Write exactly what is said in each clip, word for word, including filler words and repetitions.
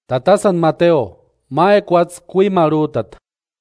Tata San Mateo, mae cuatz cuimarutat.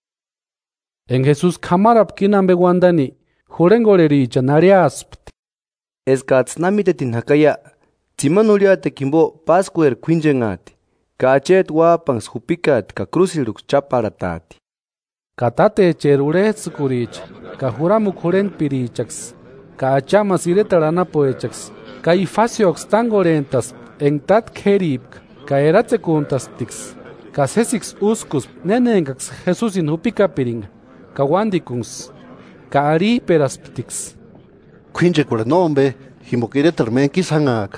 En Jesús kamarap kinambe wandani, jurengoleri chanariaspt. Escatznamitetin hakaya, timanuliate kimbo pascuer quinjengati, kachet wapangs hupikat ka crucilux chaparatati. Katate cherurets kurich, ka juramu juren pirichax, ka achamas iretarana poechax, ka ifasiox tangorentas, en tat keripk, ka eratse kuntas tix, ka sesix uscus nenengax Jesús in hupika piring, ka wandikungs, ka ari perasptix. Quinje nombe, himokiretarmen kisangak.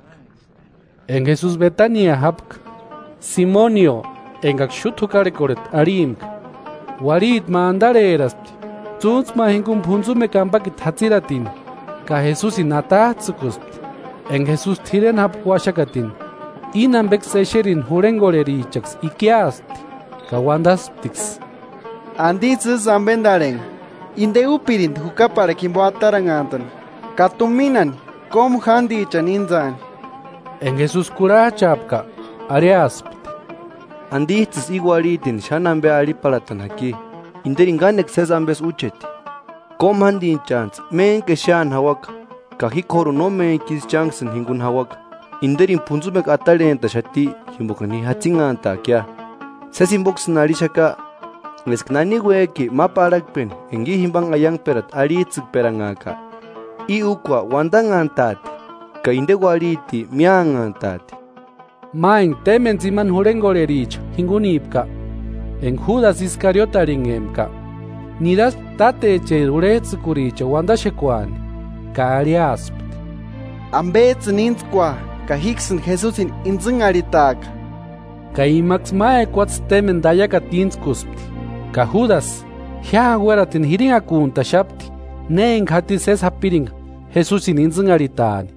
En Jesús Betania hapk, Simonio, engak shutukarekoret arimk, warit mandare erasti, tzuns ma hingum punzume kambakit hatziratin, ka Jesús in atatzukust, en Jesús tiren hap huashakatin, inambek sesherin hurengoleri chaks ikiasti, ka wandasptix. Anditzes ambendaren, inde upirin hukapare kimbo atarangantan, katuminan, kom handi chaninzan. En Jesús cura chapka, ariaspt. Anditzes igualitin shanambe ariparatan aquí, inderinganek sesambes ucheti. Kom handi chans, men ke shan hawak, kahikoru no men kis chansen hingun hawak. Inderin punzumek atalenta shati, himbokani hatzinganta kya. Sesimbox narishaka, lesknani weki maparakpen, engi himbang ayang perat aritzuk perangaka. I ukwa wandangantati, ka indewaliti miangantati. Main temen ziman hurengolerich, hingunipka. En Judas Iscariotaringemka. Nidas tate eche uretzukuricha wandashekuan, ka ariaspt. Ambets nintzkwa, ka hiksen Jesusin inzingaritak. Ka imax mae cuatz temen dayaka tinzkuspti. Ka Judas, hia hueratin hiringakunta shapti, neen hatis es hapiring, Jesusin inzingaritani.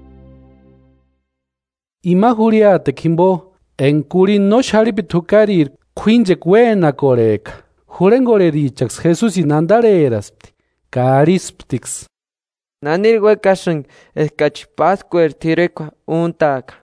Ima huriate kimbo, en kurin no sharipitukarir, quinje cuena coreka. Jurengorerichax Jesusin andareraspti, ka arisptix. Nanir huecashin escachipascuer tirequa untaka.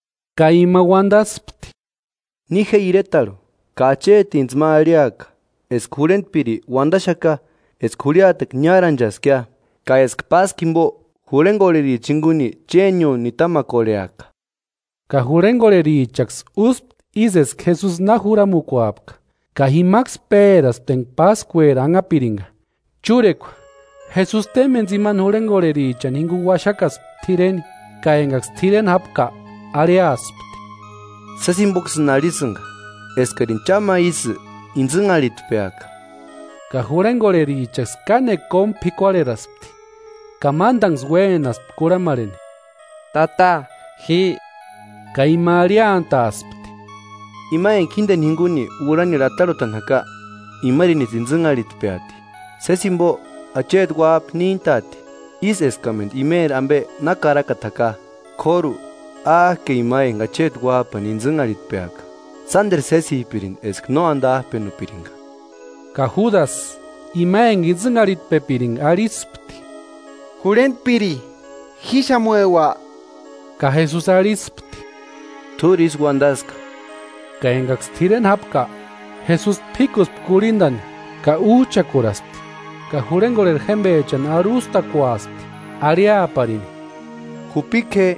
Ka ima wandaspti. Nije iretaro, kache tinzma ariaka, eskurent piri wandashaka, eskuriatek nyaranjaskia, ka eskpas kimbo, jurengoreri chinguni chenyo nitama koreaka. Ka jurengorerichax uspt ises Jesús najuramukuapka, ka himax peras ten pascuer angapiringa. Churekwa, Jesús temen ziman jurengorericha ningu washakas tireni, ka engax tiren hapka, ariaspti. Sesimbox narizanga, eskarinchama isi, inzingalit peaka. Ka jurengorerichax kane kom pikuareraspti, ka mandangs buenas kuramaren. Tata, hi. Ka imariantaspti. Ima en kinden hinguni urani ratarotan haka, imarini zinzingalit peati. Sesimbo, achet wap nintati, is escament imer ambe nakarakataka, koru, ah que imaen achet wapan inzingalit peaka. Sander sesi pirin esk no anda penupiringa. Ka Judas, imaen inzingalit pepiring arispti. Jurent piri, hishamuewa. Ka Jesús arispti. Turis wandaska. Ka engax tiren hapka, Jesús picus kurindan, ka ucha kuraspti. Ka jurengorer jembechan arusta kuaspti, aria aparini. Jupike,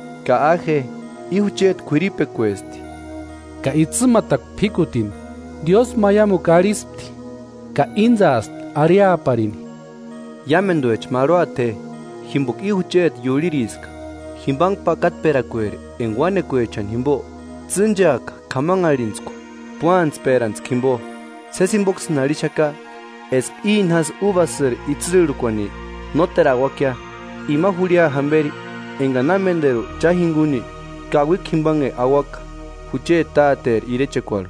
ka aje, ihuchet kuripe cuesti. Ka itzimatak pikutin, Dios mayamu karispti, ka inzast aria aparini. Yamenduech maroate, himbok ihuchet yuliriska, himbang pakat peracuere, en guanecuechan himbo, zinjak, kamangarinsko, puans perans kimbo, sesimbox narishaka, es inhas uvasir itzilrukwani, noterawakia, ima julia hamberi, enganamenderu chahinguni, kawik himbange awak, huche tater irechekwal.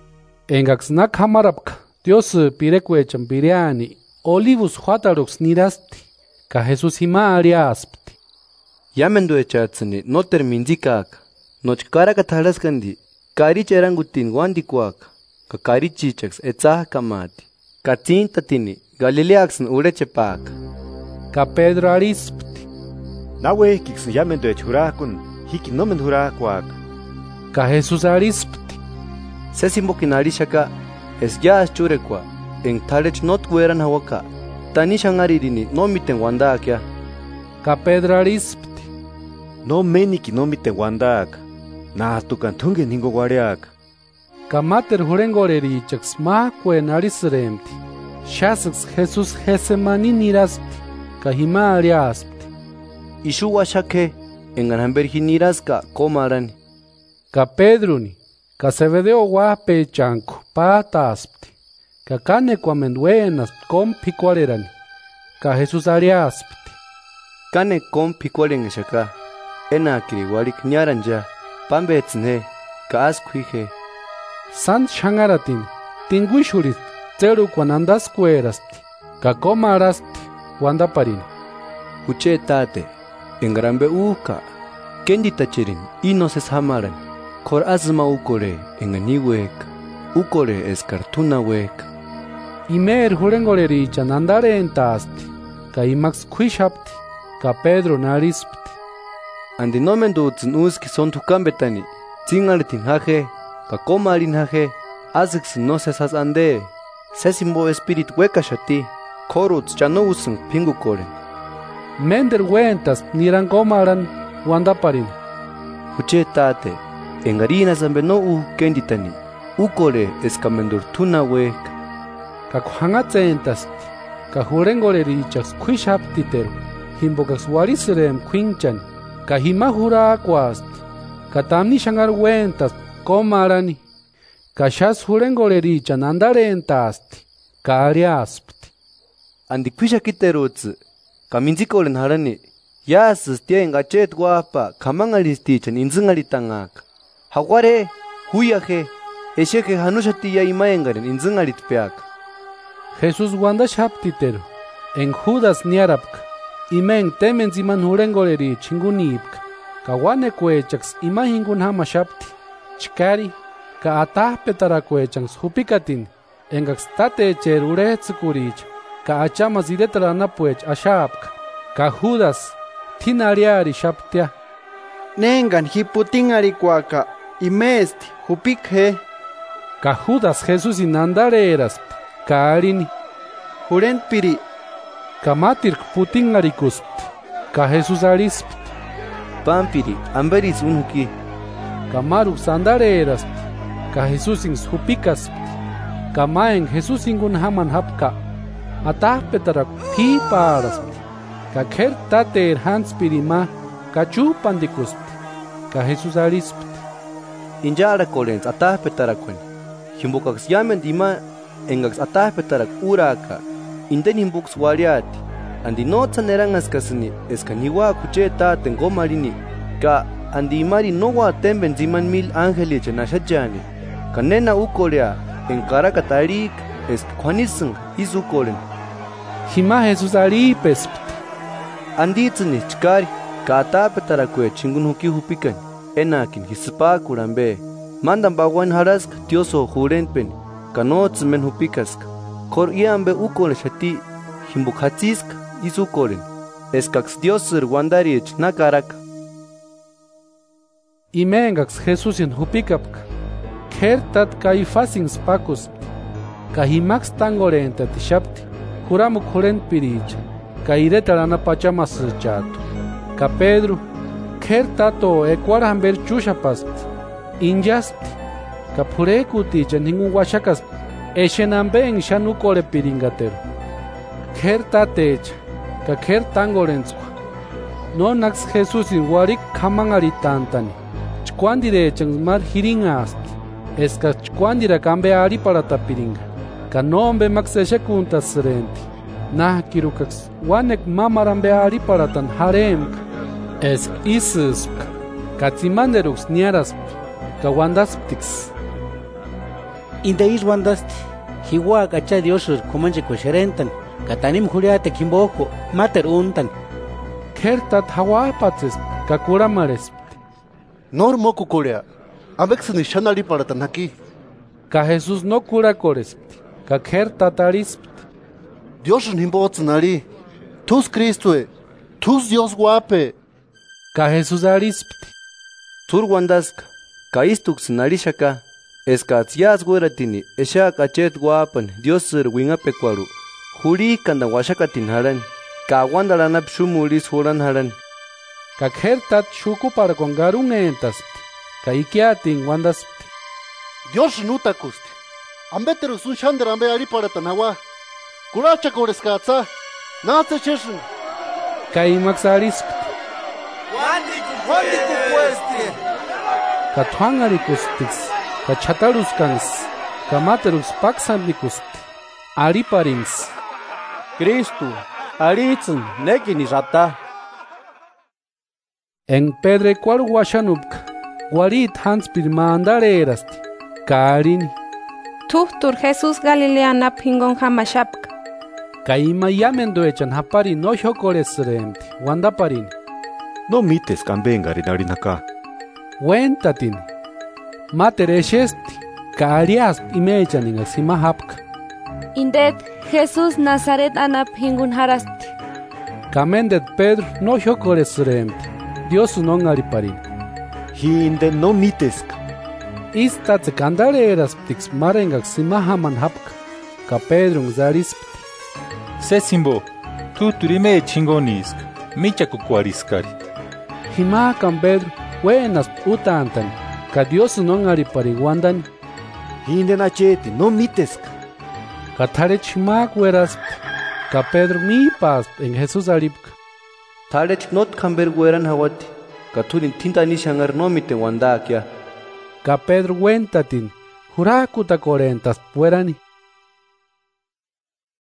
Engax nak hamarapka, Dios pirecuechan piriani, olivus huatarux nirasti, ka Jesús hima ariaspti. Yamendo echatsani, no terminzikaka, noch karakatalaskandi, karich erangutin wandikuaka, ka karichichax etzah kamati, ka tintatini, Galileaxn urechepaka. Ka Pedro arispti. Nawe kiksen yamendo echurakun, hiki nomen hurakuak. Ka Jesús arispti. Sesimbokin arishaka, es ya churekwa, en talech not weran hawaka, tanishan aririni no miten wandakya. Ka Pedro arispti. No meniki no miten wandaka, na tukan tungen hingo guareaka. Ka mater hurengoreri chaks ma kwen arisremti. Shasaks Jesús Gesemani niraspti, ka hima ariaspti. Ishuwa shake, en anamberginiraska komarani. Ka Pedruni, ka Zebedeo guape chanko, pataspti. Ka kane kwamenduenas kom pikuarerani. Ka Jesús ariaspti. Kane kom pikuaren shaka, ena kiri warik nyaranja, pambetsne, ka askuije. San shangaratin, tinguishurit, tseru kwanandas kuerasti, ka komarasti, wandaparin. Uche tate, en grambe uka, kendita chirin, inoses hamaran, kor azma ukore, en aniweka, ukore es kartuna weka. Imer hurengoreri chanandare entasti, ka imax kuishapti, ka Pedro narispti. Andi nomen dutzen uski son tukambetani, zingartin haje, ka komarin haje, azix no sesas ande, sesimbo espirit weka shati, koruts chano usen pingu koren. Mender wentas niran komaran wandaparin. Uche tate, en harina zambe no u kenditani, ukore escamendur tuna weka. Ka kuhangatzentasti, ka hurengoreri chaks kuishaptiteru, himbokas warisrem kuinchan, ka hima hurakwasti, ka tamni shangar wentas komarani, ka shas hurengoreri chanandarentasti, ka ariaspti. Andi kuisha kiterutz, ka minzikolen harani, yas tien gachet guapa, kamangaristichan inzingalitangaka. Haware, huyaje, esheke hanushati ya imaengaren inzingaritpeaka. Jesús wanda shaptiteru, en Judas niarapka, imen temen ziman hurengoreri chingunipka, ka wane kuechaks imahingun hama shapti, chikari, ka atah petara kuechans hupikatin, engaks tate echer urehetsukurich, ka achamas idetrana puech ashapka, ka Judas, tinariari shaptia. Nengan hiputingari kuaka, imesti, hupikhe. Ka Judas Jesús inandareras, ka arini. Jurent piri. Ka matirk putingarikuspti, ka Jesús arispti. Pampiri, amberis unhuki. Ka maruk sandareras, ka Jesús ins hupicaspti. Ka maen Jesús ingun haman hapka, atah petarak pi paraspti. Ka ker tater hanspiri ma, ka chupandikuspti, ka Jesús arispti. Injara kolens atah petarakwen. Himbukaks yamen dima, engaks atah petarak uraka. Inden himbuks wariati. Andi no tsanerangas kasini, eskaniwa kuche taten gomarini. Ka andi imari no wa temben ziman mil angeliche nashachani. Ka nena ukolea, en karakatarik, es kwanisung izukolen. Hima Jesús aripespti. Anditzini chkari, ka atah petarakwe chingun huki hupikan. Enakin hispa kurambe. Mandan baguan harask tioso jurenpen. Kanots men hupikask. Kor iambe ukole shati. Himbukhatsisk isukoren. Eskax diosur wandarich nakarak. Imengax Jesús in hupikapka. Kertat kaifasins pakus. Kahimax tangorenta tishapti. Juramu kurent pirich. Kairetarana pachamas chato. Ka Pedro. Kertato ecuaramber chushapast. Injasti. Ka purekuti ningun washakas. Eshenamben shanukore piringatero. Kertatech. Ka kertangorenswa. No nax Jesús in warik kamangaritantani. Chkwandire changmar hiringasti. Eska chkwandira kambe ari para tapiringa. Ka nombe max eshekunta serenti. Nah kirukax wanek mamarambe ari para tan haremka. Es isisp, katzimanderux niarasp, kawandasptix. Indeis wandasti, hiwa gacha diosur kumanche kwesherentan, katanim juliate kimbojo, mater untan. Kertat hawapatzes, kakuramaresp. Normo kukurea, amexni shanali para tanaki. Ka Jesús no cura coresp, ka kertat arisp. Dios nimbotsnari, tus Cristue, tus Dios guape. Ka Jesús arispti. Tur wandask, ka istux narishaka, Escats yas gueratini, esha cachet guapan, Dios sir winga pecuaru. Juri kanda washakatin haran, ka wandalanap shumulis huran haran. Ka khertat shuku para con garun entas, ka ikiatin wandas. Dios nuta kusti. Ambeteru sun shander ambe ari para tanawa. Kuracha koreskatsa. Nasa cheshin. Ka imaxaris. Wandi kupuesti. Ka tuangarikustis. Ka chataruskans. Ka materus paxamnikus. Ari parins. Cristo, aritzun, nekini rata. En pedre cual washanupka. Guarit hans pirmandare erasti. Karini. Tuhtur Jesús Galileana pingon hamashapka. Kaima yamendo echan hapari no shokoresremti. Wanda parini. No mites cambenga rinaka. Wentatin. Mater eshesti. Karias imechan inga simahapka. Indet Jesús Nazaret ana pingun harasti. Kamendet Pedro no shokoresremti. Dios no ngariparini. Hinde no miteska. Istats candare erasptix marengak simahaman hapka. Ka Pedro ngzarispti. Sesimbo, tu turime chingonisk, micha kukuariskari. Hima kan Pedro, buenas utantan, ka Dios no ngaripari wandan. Hinde nacheti no miteska. Ka tarech ma gueraspti. Ka Pedro mi pas en Jesús aripka. Tarech not kamber gueran hawati. Ka turin tinta ni shangar no mite wanda kya. Ka Pedro wentatin, jurakuta corentas puerani.